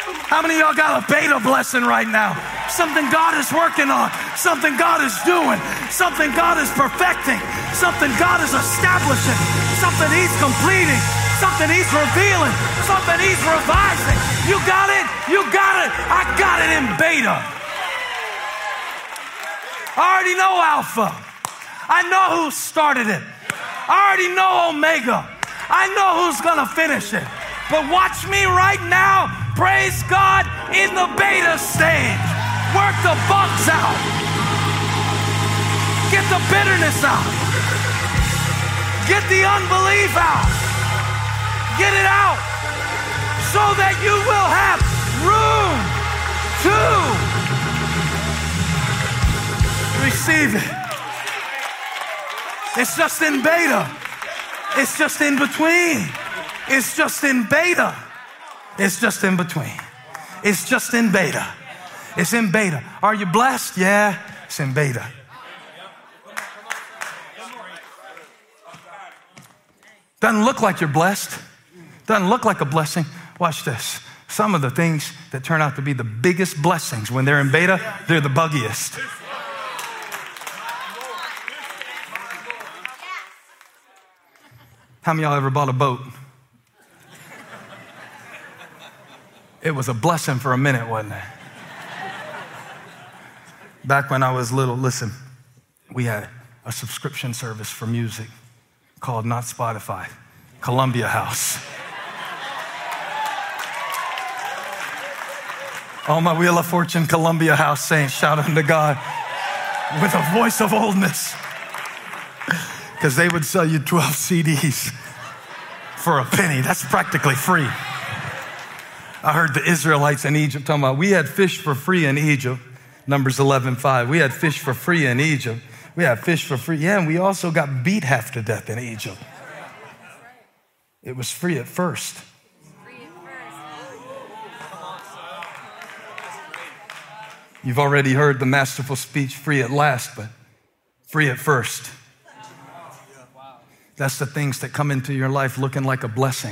How many of y'all got a beta blessing right now? Something God is working on, something God is doing, something God is perfecting, something God is establishing, something he's completing, something he's revealing, something he's revising. You got it? You got it. I got it in beta. I already know Alpha. I know who started it. I already know Omega. I know who's gonna finish it. But watch me right now, praise God, in the beta stage. Work the bugs out. Get the bitterness out. Get the unbelief out. Get it out so that you will have room to receive it. It's just in beta. It's just in between. It's just in beta. It's just in between. It's just in beta. It's in beta. Are you blessed? Yeah, it's in beta. Doesn't look like you're blessed. Doesn't look like a blessing. Watch this. Some of the things that turn out to be the biggest blessings when they're in beta, they're the buggiest. How many of y'all ever bought a boat? It was a blessing for a minute, wasn't it? Back when I was little, listen, we had a subscription service for music called not Spotify, Columbia House. All my Wheel of Fortune Columbia House saints shout unto God with a voice of oldness, because they would sell you 12 CDs for a penny. That's practically free. I heard the Israelites in Egypt talking about, we had fish for free in Egypt, Numbers 11:5. We had fish for free in Egypt. We had fish for free. Yeah, and we also got beat half to death in Egypt. It was free at first. You've already heard the masterful speech, free at last, but free at first. That's the things that come into your life looking like a blessing.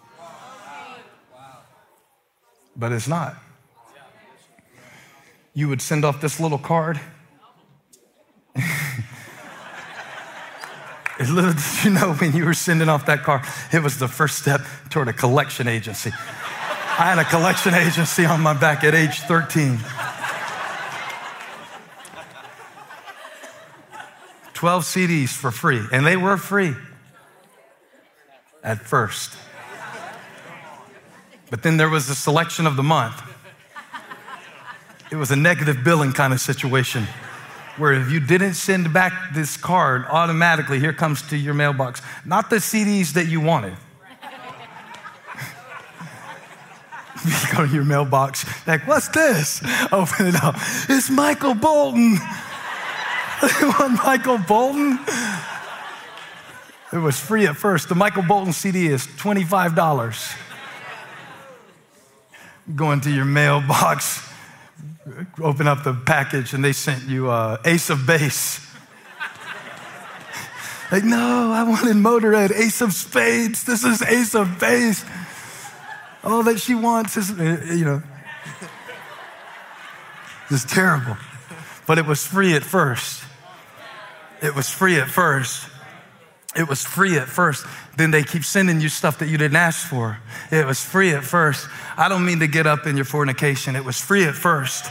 But it's not. You would send off this little card. Little did you know, when you were sending off that card, it was the first step toward a collection agency. I had a collection agency on my back at age 13. 12 CDs for free, and they were free at first. But then there was the selection of the month. It was a negative billing kind of situation where if you didn't send back this card, automatically here comes to your mailbox, not the CDs that you wanted. You go to your mailbox, like, what's this? Open it up. It's Michael Bolton. You want Michael Bolton? It was free at first. The Michael Bolton CD is $25. Go into your mailbox, open up the package, and they sent you Ace of Base. Like, no, I wanted Motorhead, Ace of Spades. This is Ace of Base. All that she wants is, it's terrible. But it was free at first. It was free at first. It was free at first. Then they keep sending you stuff that you didn't ask for. It was free at first. I don't mean to get up in your fornication. It was free at first.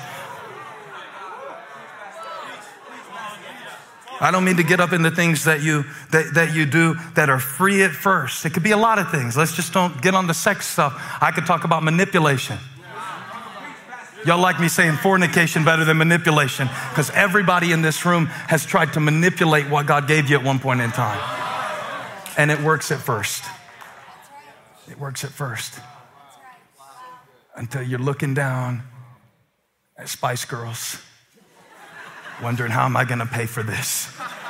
I don't mean to get up in the things that you do that are free at first. It could be a lot of things. Let's just don't get on the sex stuff. I could talk about manipulation. Y'all like me saying fornication better than manipulation, because everybody in this room has tried to manipulate what God gave you at one point in time. And it works at first. It works at first. Until you're looking down at Spice Girls, wondering, how am I going to pay for this?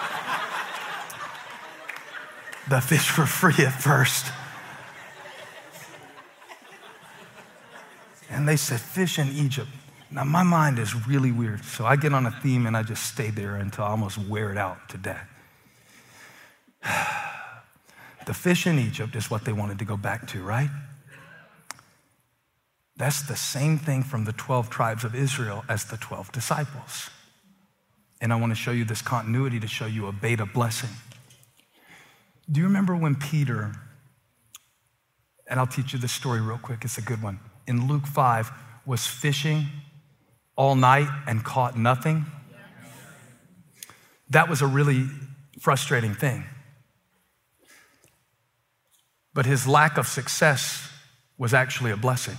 The fish were free at first. And they said, fish in Egypt. Now, my mind is really weird, so I get on a theme and I just stay there until I almost wear it out to death. The fish in Egypt is what they wanted to go back to, right? That's the same thing from the 12 tribes of Israel as the 12 disciples. And I want to show you this continuity to show you a beta blessing. Do you remember when Peter, and I'll teach you this story real quick, it's a good one. In Luke 5, was fishing all night and caught nothing? That was a really frustrating thing. But his lack of success was actually a blessing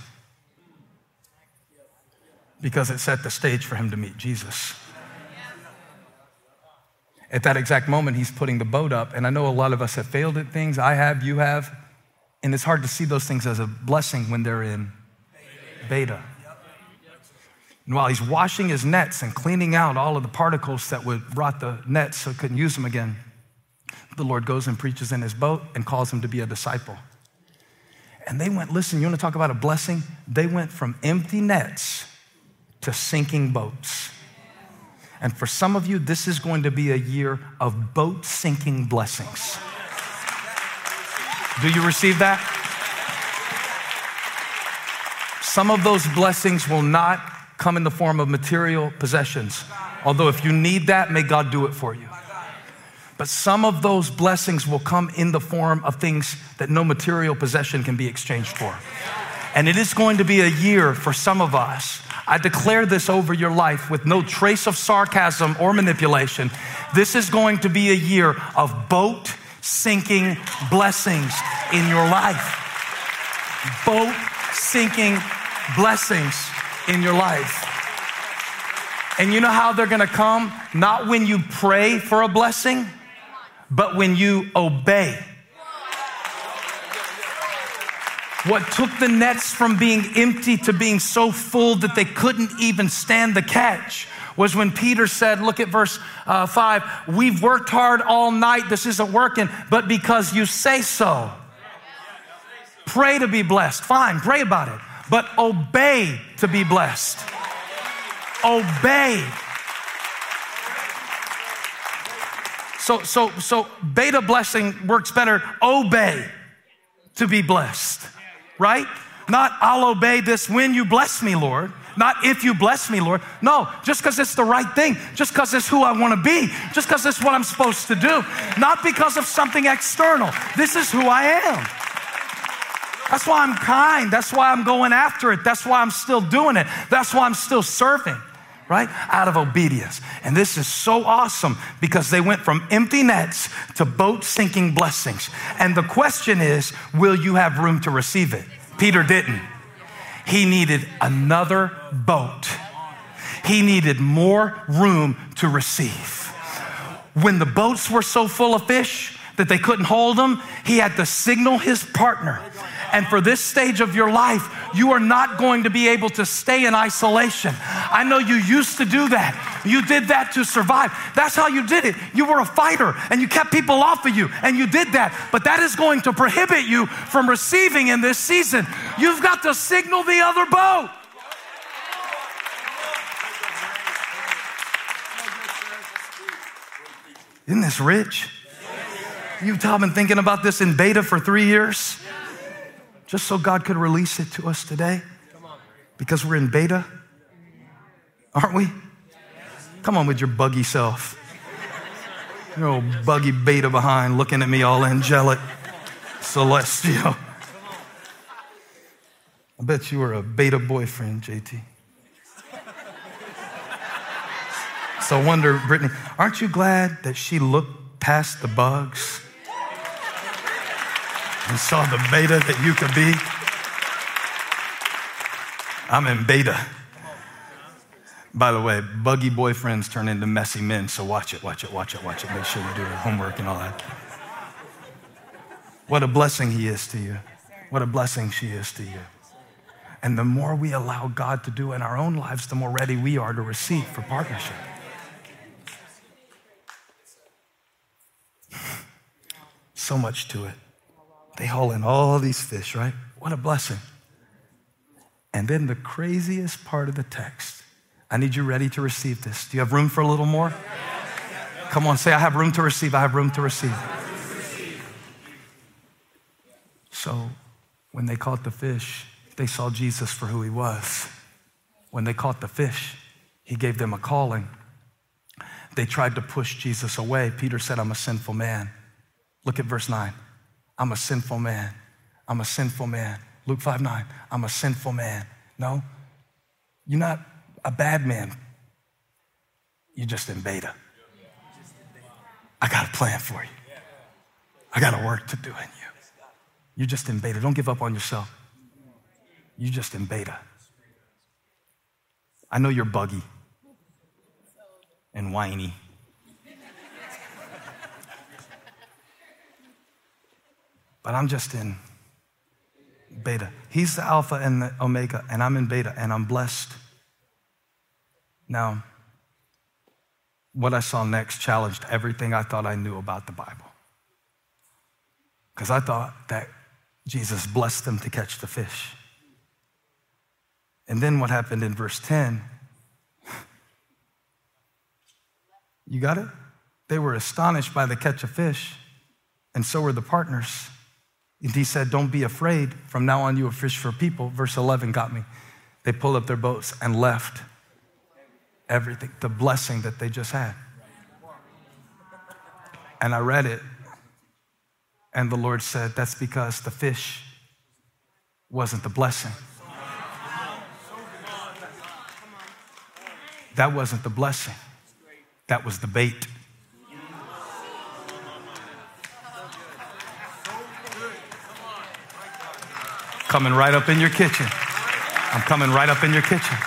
because it set the stage for him to meet Jesus. At that exact moment, he's putting the boat up, and I know a lot of us have failed at things. I have, you have, and it's hard to see those things as a blessing when they're in beta. And while he's washing his nets and cleaning out all of the particles that would rot the nets so he couldn't use them again, the Lord goes and preaches in his boat and calls him to be a disciple. And they went, listen, you want to talk about a blessing? They went from empty nets to sinking boats. And for some of you, this is going to be a year of boat sinking blessings. Do you receive that? Some of those blessings will not come in the form of material possessions. Although if you need that, may God do it for you. But some of those blessings will come in the form of things that no material possession can be exchanged for. And it is going to be a year for some of us. I declare this over your life with no trace of sarcasm or manipulation. This is going to be a year of boat sinking blessings in your life. Boat sinking blessings in your life. And you know how they're going to come? Not when you pray for a blessing, but when you obey. What took the nets from being empty to being so full that they couldn't even stand the catch was when Peter said, look at verse 5, we've worked hard all night, this isn't working, but because you say so. Pray to be blessed. Fine, pray about it. But obey to be blessed. Obey. So beta blessing works better. Obey to be blessed. Right? Not I'll obey this when you bless me, Lord. Not if you bless me, Lord. No, just because it's the right thing. Just because it's who I want to be. Just because it's what I'm supposed to do. Not because of something external. This is who I am. That's why I'm kind. That's why I'm going after it. That's why I'm still doing it. That's why I'm still serving. Right? Out of obedience. And this is so awesome because they went from empty nets to boat sinking blessings. And the question is, will you have room to receive it? Peter didn't. He needed another boat. He needed more room to receive. When the boats were so full of fish that they couldn't hold them, he had to signal his partner. And for this stage of your life, you are not going to be able to stay in isolation. I know you used to do that. You did that to survive. That's how you did it. You were a fighter and you kept people off of you and you did that. But that is going to prohibit you from receiving in this season. You've got to signal the other boat. Isn't this rich? You've been thinking about this in beta for 3 years? Just so God could release it to us today? Because we're in beta? Aren't we? Come on with your buggy self. Your old buggy beta behind looking at me all angelic, celestial. I bet you were a beta boyfriend, JT. So I wonder, Brittany, aren't you glad that she looked past the bugs and saw the beta that you could be? I'm in beta. By the way, buggy boyfriends turn into messy men, so watch it. Make sure you do your homework and all that. What a blessing he is to you. What a blessing she is to you. And the more we allow God to do in our own lives, the more ready we are to receive for partnership. So much to it. They haul in all these fish, right? What a blessing. And then the craziest part of the text. I need you ready to receive this. Do you have room for a little more? Come on, say, I have room to receive. I have room to receive. So when they caught the fish, They saw Jesus for who he was. When they caught the fish, he gave them a calling. They tried to push Jesus away. Peter said, I'm a sinful man. Look at verse 9. I'm a sinful man. I'm a sinful man. Luke 5:9. I'm a sinful man. No, you're not a bad man. You're just in beta. I got a plan for you. I got a work to do in you. You're just in beta. Don't give up on yourself. You're just in beta. I know you're buggy and whiny. But I'm just in beta. He's the Alpha and the Omega, and I'm in beta, and I'm blessed. Now, what I saw next challenged everything I thought I knew about the Bible. Because I thought that Jesus blessed them to catch the fish. And then what happened in verse 10? You got it? They were astonished by the catch of fish, and so were the partners. And he said, don't be afraid. From now on, you will fish for people. Verse 11 got me. They pulled up their boats and left everything, the blessing that they just had. And I read it, and the Lord said, that's because the fish wasn't the blessing. That wasn't the blessing. That was the bait. Coming right up in your kitchen. I'm coming right up in your kitchen.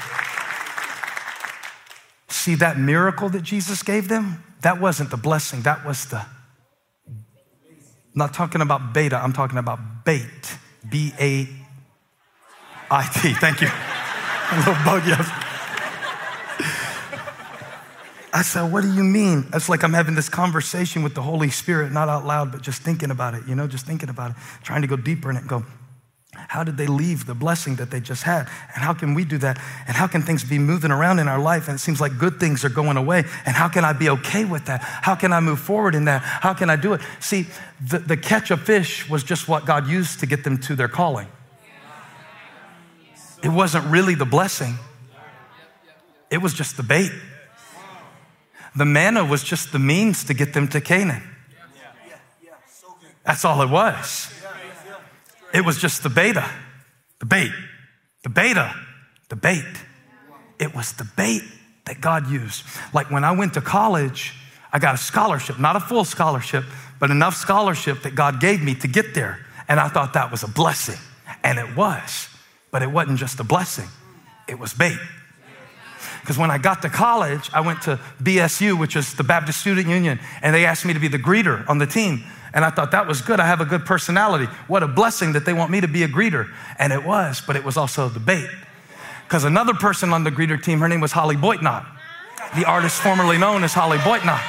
See that miracle that Jesus gave them? That wasn't the blessing. That was the, I'm not talking about beta. I'm talking about bait. B-A-I-T. Thank you. A little buggy. I said, what do you mean? It's like I'm having this conversation with the Holy Spirit, not out loud, but just thinking about it, just thinking about it, trying to go deeper in it and go, how did they leave the blessing that they just had? And how can we do that? And how can things be moving around in our life? And it seems like good things are going away. And how can I be okay with that? How can I move forward in that? How can I do it? See, the catch of fish was just what God used to get them to their calling. It wasn't really the blessing. It was just the bait. The manna was just the means to get them to Canaan. That's all it was. It was just the beta, the bait, the beta, the bait. It was the bait that God used. Like when I went to college, I got a scholarship, not a full scholarship, but enough scholarship that God gave me to get there. And I thought that was a blessing. And it was, but it wasn't just a blessing. It was bait. Because when I got to college, I went to BSU, which is the Baptist Student Union, and they asked me to be the greeter on the team. And I thought that was good. I have a good personality. What a blessing that they want me to be a greeter. And it was, but it was also the bait. Because another person on the greeter team, her name was Holly Boitnott, the artist formerly known as Holly Boitnott.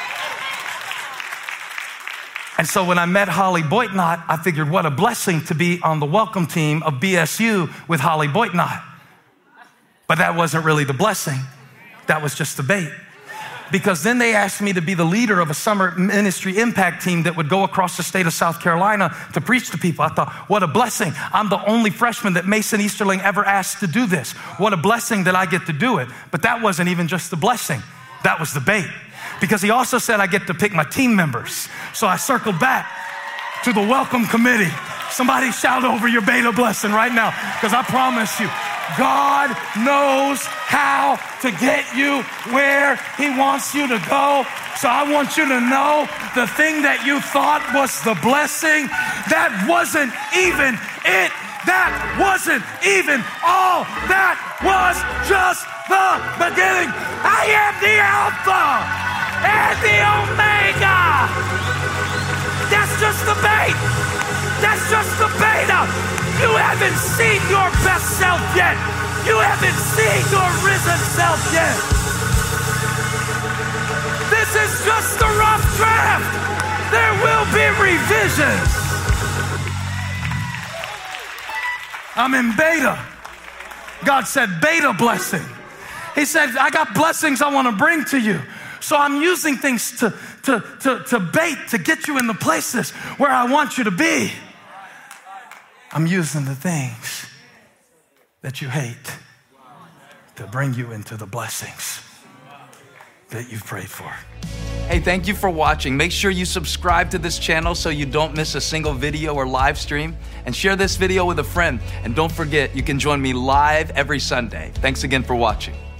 And so when I met Holly Boitnott, I figured what a blessing to be on the welcome team of BSU with Holly Boitnott. But that wasn't really the blessing. That was just the bait. Because then they asked me to be the leader of a summer ministry impact team that would go across the state of South Carolina to preach to people. I thought, what a blessing. I'm the only freshman that Mason Easterling ever asked to do this. What a blessing that I get to do it. But that wasn't even just the blessing. That was the bait. Because he also said I get to pick my team members. So I circled back to the welcome committee. Somebody shout over your beta blessing right now, because I promise you, God knows how to get you where he wants you to go. So I want you to know the thing that you thought was the blessing, that wasn't even it. That wasn't even all. That was just the beginning. I am the Alpha and the Omega. That's just the bait. That's just the beta. You haven't seen your best self yet. You haven't seen your risen self yet. This is just the rough draft. There will be revisions. I'm in beta. God said beta blessing. He said, I got blessings I want to bring to you. So I'm using things to bait, to get you in the places where I want you to be. I'm using the things that you hate to bring you into the blessings that you've prayed for. Hey, thank you for watching. Make sure you subscribe to this channel so you don't miss a single video or live stream, and share this video with a friend. And don't forget, you can join me live every Sunday. Thanks again for watching.